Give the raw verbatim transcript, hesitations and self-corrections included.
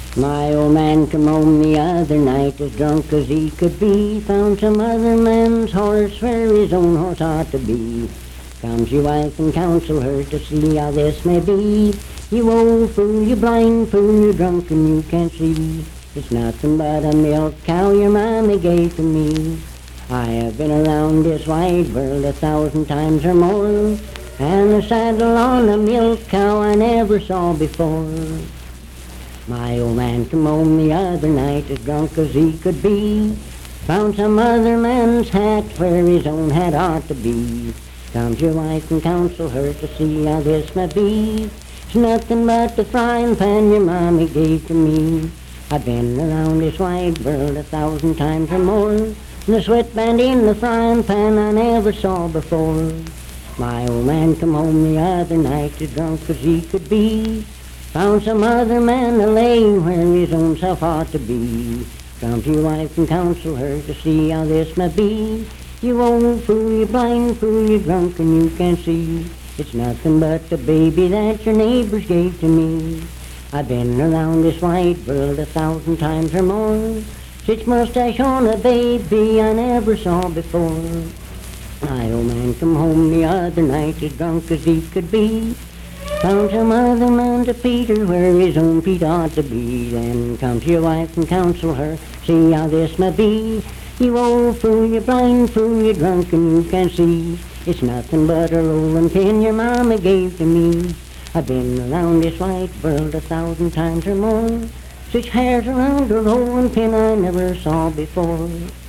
My old man come home the other night as drunk as he could be. Found some other man's horse where his own horse ought to be. Comes your wife and counsel her to see how this may be. You old fool, you blind fool, you're drunk and you can't see. It's nothing but a milk cow your mammy gave to me. I have been around this wide world a thousand times or more, and a saddle on a milk cow I never saw before. My old man come home the other night as drunk as he could be. Found some other man's hat where his own hat ought to be. Comes your wife and counsel her to see how this may be. It's nothing but the frying pan your mommy gave to me. I've been around this wide world a thousand times or more, and the sweatband in the frying pan I never saw before. My old man come home the other night as drunk as he could be. Found some other man a-laying where his own self ought to be. Come to your wife and counsel her to see how this may be. You old fool, you blind fool, you're drunk and you can't see. It's nothing but the baby that your neighbors gave to me. I've been around this wide world a thousand times or more. Such mustache on a baby I never saw before. My old man come home the other night as drunk as he could be. Found some other man to Peter where his own feet ought to be. Then comes your wife and counsel her, see how this may be. You old fool, you blind fool, you're drunk and you can't see. It's nothing but a rolling pin your mama gave to me. I've been around this wide world a thousand times or more. Such hairs around a rolling pin I never saw before.